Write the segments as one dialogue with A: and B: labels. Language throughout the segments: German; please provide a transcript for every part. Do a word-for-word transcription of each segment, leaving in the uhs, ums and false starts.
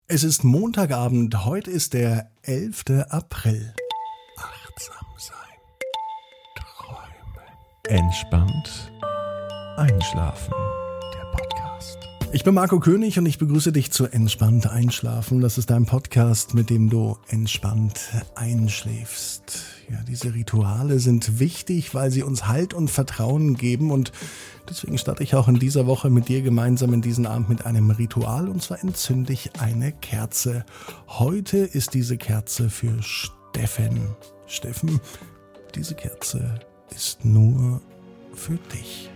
A: Es ist Montagabend, heute ist der elfter April. Achtsam sein, träumen, entspannt einschlafen. Der Podcast. Ich bin Marco König und ich begrüße dich zu Entspannt Einschlafen. Das ist dein Podcast, mit dem du entspannt einschläfst. Ja, diese Rituale sind wichtig, weil sie uns Halt und Vertrauen geben, und deswegen starte ich auch in dieser Woche mit dir gemeinsam in diesen Abend mit einem Ritual, und zwar entzünde ich eine Kerze. Heute ist diese Kerze für Steffen. Steffen, diese Kerze ist nur für dich.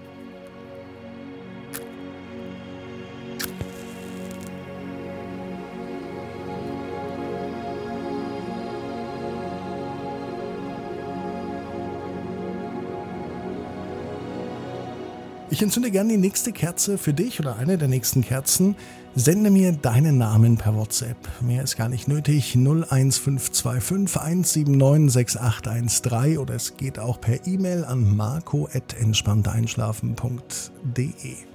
A: Ich entzünde gerne die nächste Kerze für dich oder eine der nächsten Kerzen. Sende mir deinen Namen per WhatsApp. Mehr ist gar nicht nötig. null eins fünf zwei fünf eins sieben neun sechs acht eins drei oder es geht auch per E-Mail an marco at entspannteinschlafen punkt de.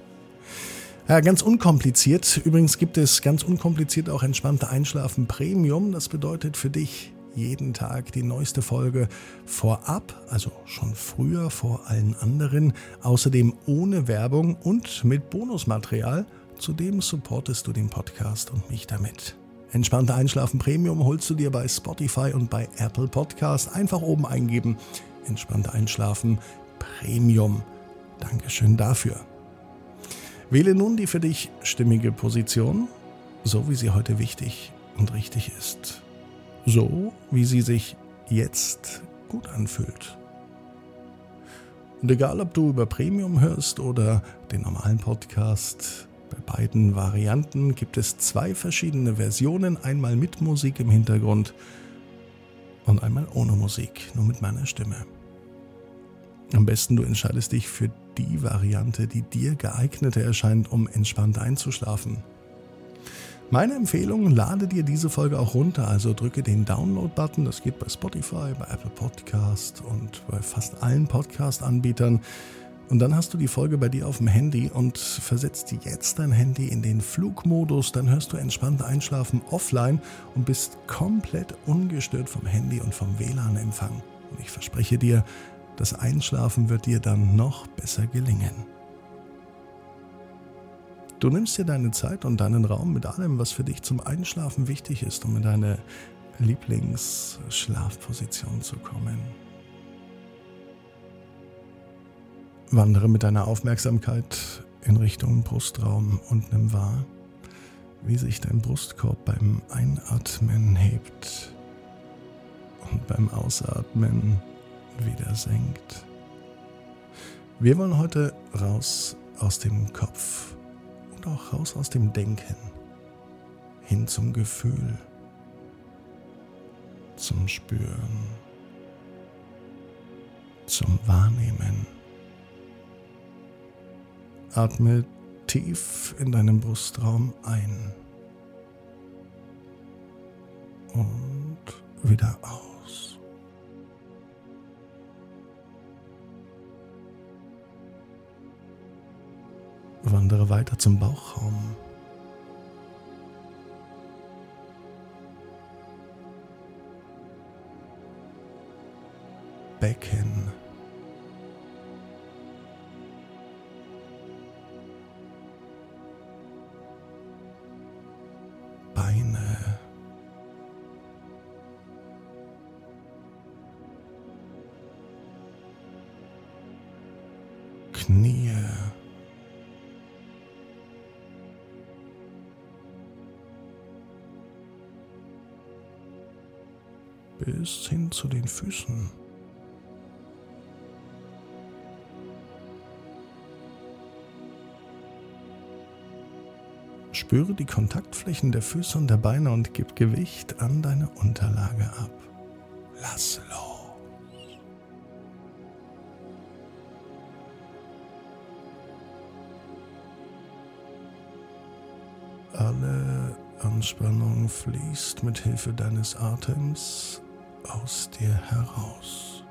A: Ja, ganz unkompliziert. Übrigens gibt es ganz unkompliziert auch Entspannte Einschlafen Premium. Das bedeutet für dich jeden Tag die neueste Folge vorab, also schon früher vor allen anderen, außerdem ohne Werbung und mit Bonusmaterial. Zudem supportest du den Podcast und mich damit. Entspannte Einschlafen Premium holst du dir bei Spotify und bei Apple Podcast. Einfach oben eingeben, Entspannte Einschlafen Premium. Dankeschön dafür. Wähle nun die für dich stimmige Position, so wie sie heute wichtig und richtig ist. So, wie sie sich jetzt gut anfühlt. Und egal, ob du über Premium hörst oder den normalen Podcast, bei beiden Varianten gibt es zwei verschiedene Versionen. Einmal mit Musik im Hintergrund und einmal ohne Musik, nur mit meiner Stimme. Am besten du entscheidest dich für die Variante, die dir geeigneter erscheint, um entspannt einzuschlafen. Meine Empfehlung, lade dir diese Folge auch runter, also drücke den Download-Button, das geht bei Spotify, bei Apple Podcast und bei fast allen Podcast-Anbietern. Und dann hast du die Folge bei dir auf dem Handy und versetzt jetzt dein Handy in den Flugmodus, dann hörst du Entspannt Einschlafen offline und bist komplett ungestört vom Handy und vom W L A N-Empfang. Und ich verspreche dir, das Einschlafen wird dir dann noch besser gelingen. Du nimmst dir deine Zeit und deinen Raum mit allem, was für dich zum Einschlafen wichtig ist, um in deine Lieblingsschlafposition zu kommen. Wandere mit deiner Aufmerksamkeit in Richtung Brustraum und nimm wahr, wie sich dein Brustkorb beim Einatmen hebt und beim Ausatmen wieder senkt. Wir wollen heute raus aus dem Kopf. Und auch raus aus dem Denken, hin zum Gefühl, zum Spüren, zum Wahrnehmen. Atme tief in deinen Brustraum ein und wieder aus. Wandere weiter zum Bauchraum. Becken. Beine. Knie. Bis hin zu den Füßen. Spüre die Kontaktflächen der Füße und der Beine und gib Gewicht an deine Unterlage ab. Lass los. Alle Anspannung fließt mit Hilfe deines Atems aus dir heraus.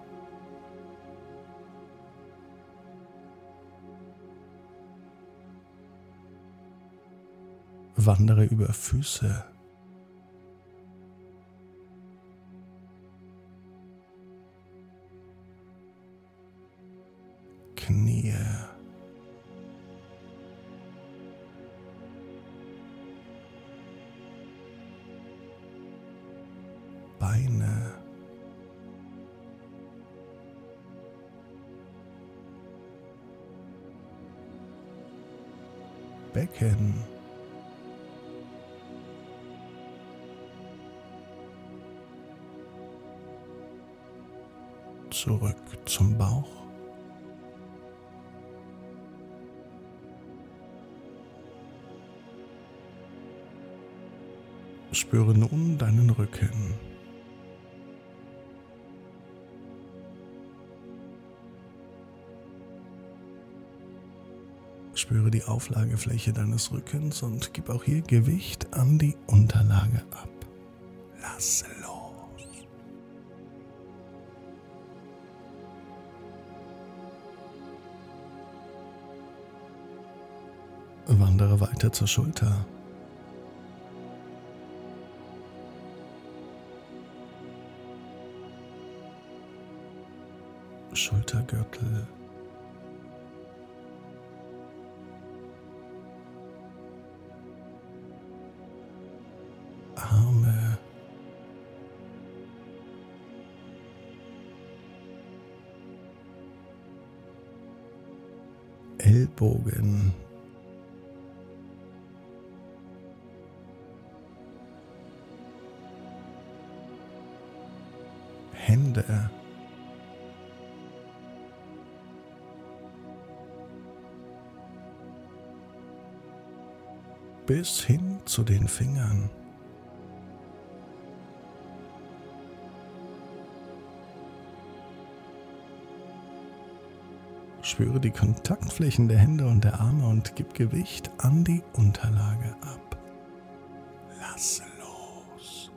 A: Wandere über Füße, Knie, Beine, Becken, zurück zum Bauch, spüre nun deinen Rücken. Spüre die Auflagefläche deines Rückens und gib auch hier Gewicht an die Unterlage ab. Lass los. Wandere weiter zur Schulter. Schultergürtel. Arme. Ellbogen. Hände. Bis hin zu den Fingern. Spüre die Kontaktflächen der Hände und der Arme und gib Gewicht an die Unterlage ab. Lass los.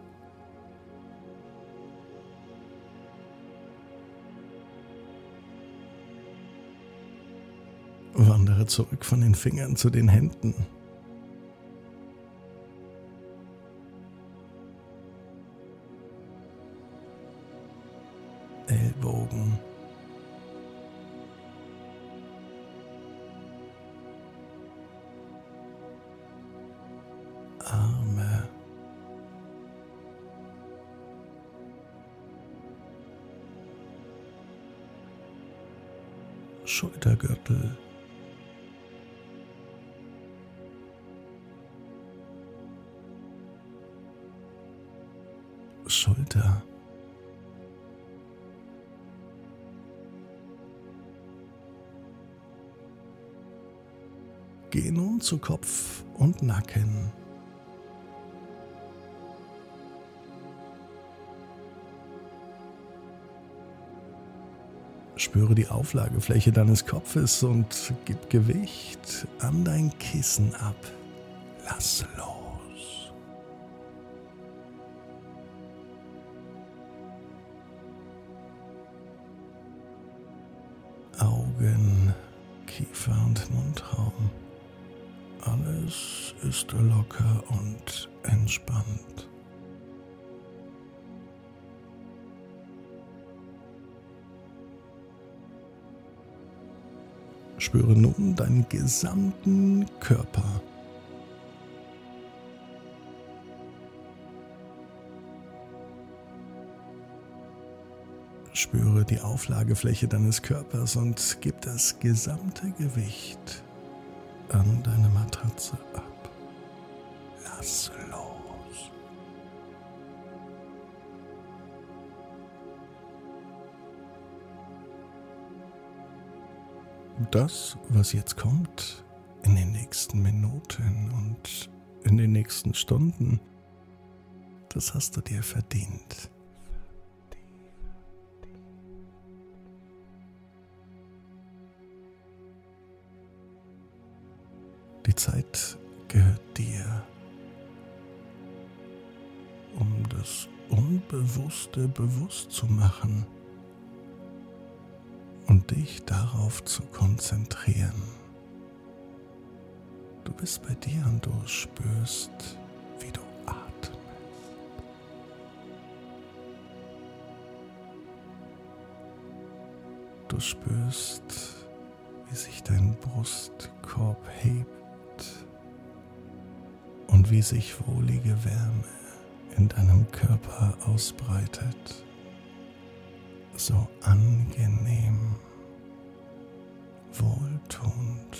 A: Wandere zurück von den Fingern zu den Händen. Ellbogen. Arme. Schultergürtel. Schulter. Geh nun zu Kopf und Nacken. Spüre die Auflagefläche deines Kopfes und gib Gewicht an dein Kissen ab. Lass los. Augen, Kiefer und Mundraum. Alles ist locker und entspannt. Spüre nun deinen gesamten Körper. Spüre die Auflagefläche deines Körpers und gib das gesamte Gewicht an deine Matratze ab. Lass los. Das, was jetzt kommt, in den nächsten Minuten und in den nächsten Stunden, das hast du dir verdient. Die Zeit gehört dir, um das Unbewusste bewusst zu machen und dich darauf zu konzentrieren. Du bist bei dir und du spürst, wie du atmest. Du spürst, wie sich dein Brustkorb hebt und wie sich wohlige Wärme in deinem Körper ausbreitet. So angenehm, wohltuend.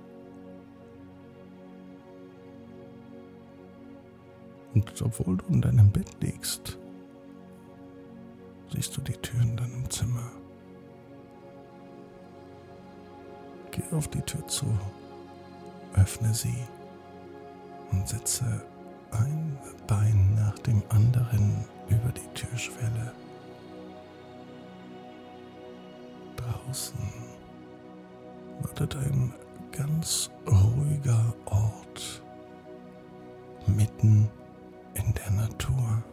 A: Und obwohl du in deinem Bett liegst, siehst du die Tür in deinem Zimmer. Geh auf die Tür zu, öffne sie und setze ein Bein nach dem anderen über die Türschwelle. Draußen wartet ein ganz ruhiger Ort mitten in der Natur.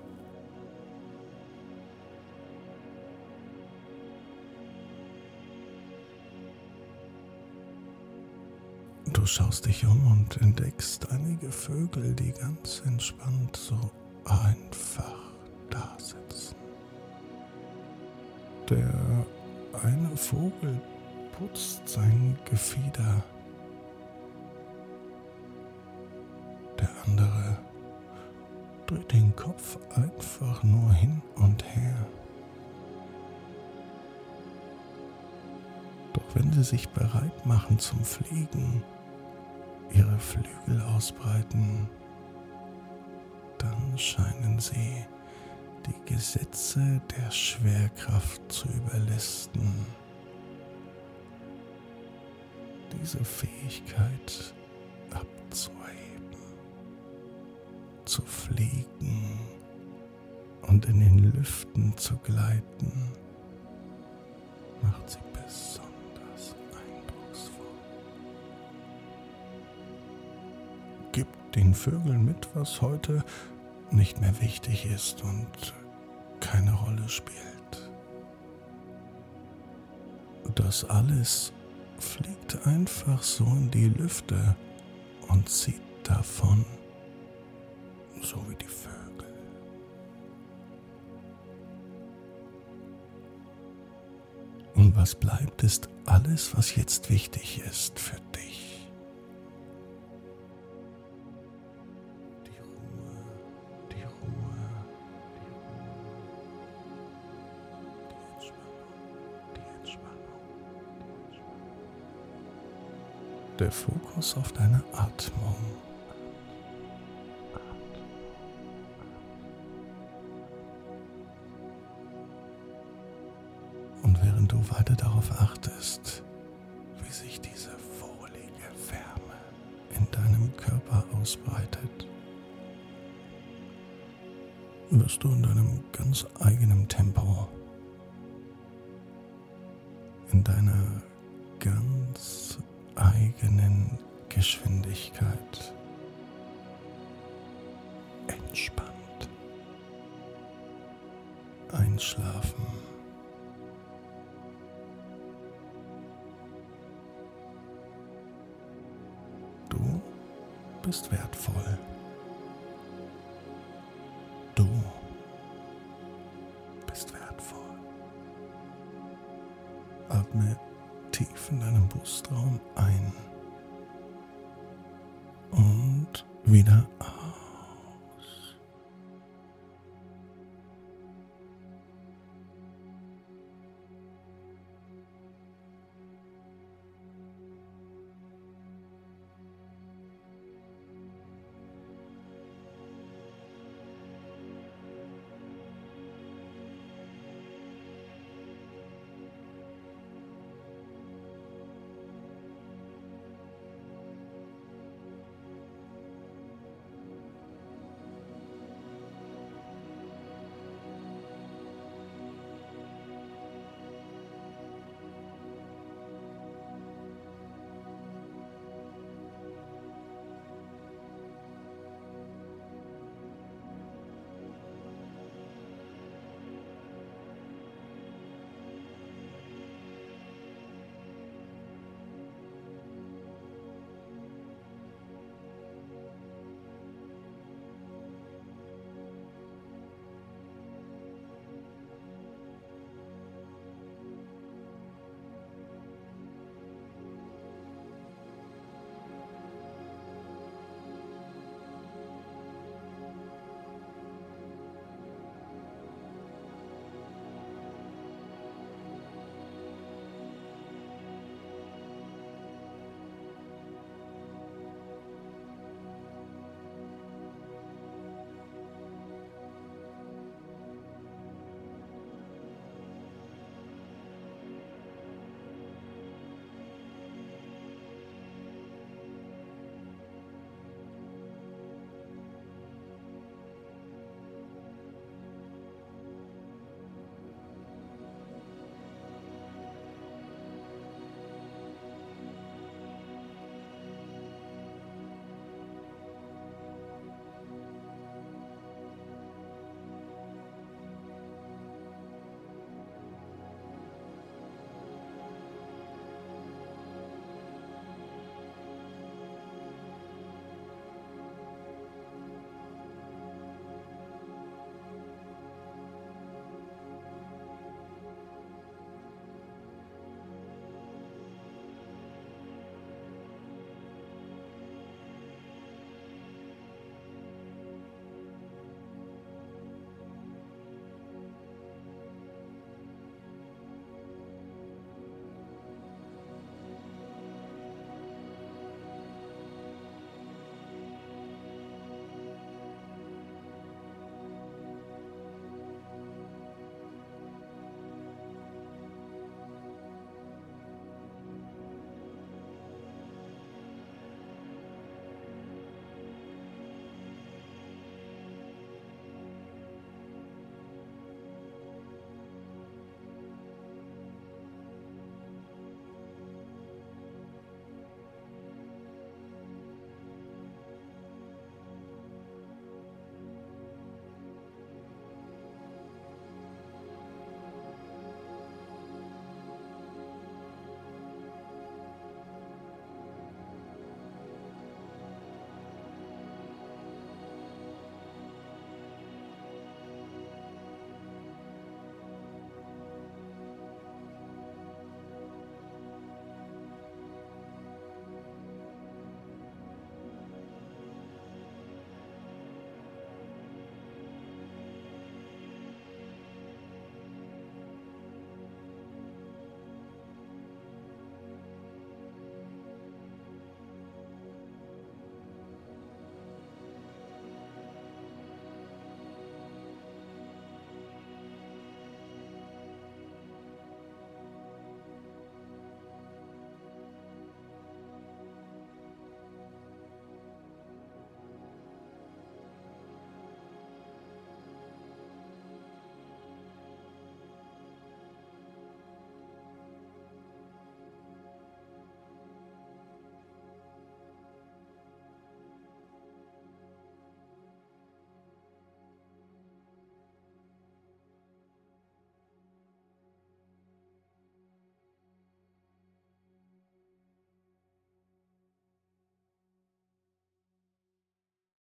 A: Du schaust dich um und entdeckst einige Vögel, die ganz entspannt so einfach da sitzen. Der eine Vogel putzt sein Gefieder. Der andere dreht den Kopf einfach nur hin und her. Doch wenn sie sich bereit machen zum Fliegen, ihre Flügel ausbreiten, dann scheinen sie die Gesetze der Schwerkraft zu überlisten. Diese Fähigkeit abzuheben, zu fliegen und in den Lüften zu gleiten, macht sie besonders eindrucksvoll. Gib den Vögeln mit, was heute nicht mehr wichtig ist und keine Rolle spielt. Das alles fliegt einfach so in die Lüfte und zieht davon, so wie die Vögel. Und was bleibt, ist alles, was jetzt wichtig ist für dich. Die Ruhe, die Ruhe, die Ruhe, die Entspannung, die Entspannung, die Entspannung. Der Fokus auf deine Atmung. Und während du weiter darauf achtest, wie sich diese wohlige Wärme in deinem Körper ausbreitet, wirst du in deinem ganz eigenen Tempo, in deiner ganz eigenen Geschwindigkeit entspannt einschlafen. Du bist wertvoll. Du bist wertvoll. Atme tief in deinem Brustraum ein und wieder